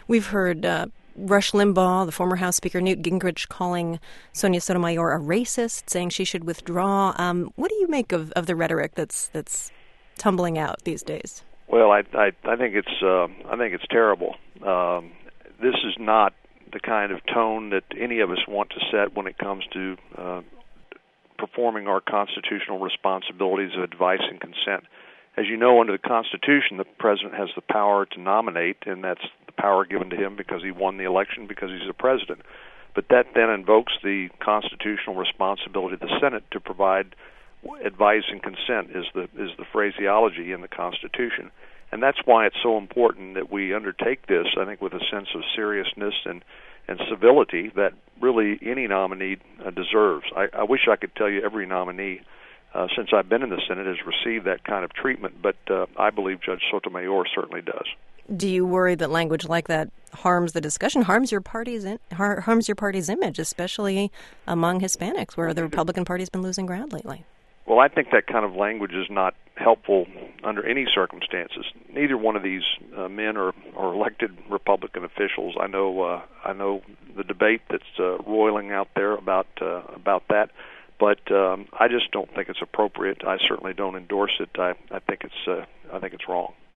We've heard Rush Limbaugh, the former House Speaker Newt Gingrich, calling Sonia Sotomayor a racist, saying she should withdraw. What do you make of the rhetoric that's tumbling out these days? Well, I think it's terrible. This is not the kind of tone that any of us want to set when it comes to performing our constitutional responsibilities of advice and consent. As you know, under the Constitution, the president has the power to nominate, and that's the power given to him because he won the election, because he's the president. But that then invokes the constitutional responsibility of the Senate to provide advice and consent is the phraseology in the Constitution. And that's why it's so important that we undertake this, I think, with a sense of seriousness and civility that really any nominee deserves. I wish I could tell you every nominee since I've been in the Senate has received that kind of treatment, but I believe Judge Sotomayor certainly does. Do you worry that language like that harms the discussion, harms your party's image, especially among Hispanics, where the Republican Party's been losing ground lately? Well, I think that kind of language is not helpful under any circumstances. Neither one of these men are elected Republican officials. I know the debate that's roiling out there about that, but I just don't think it's appropriate. I certainly don't endorse it. I think it's wrong.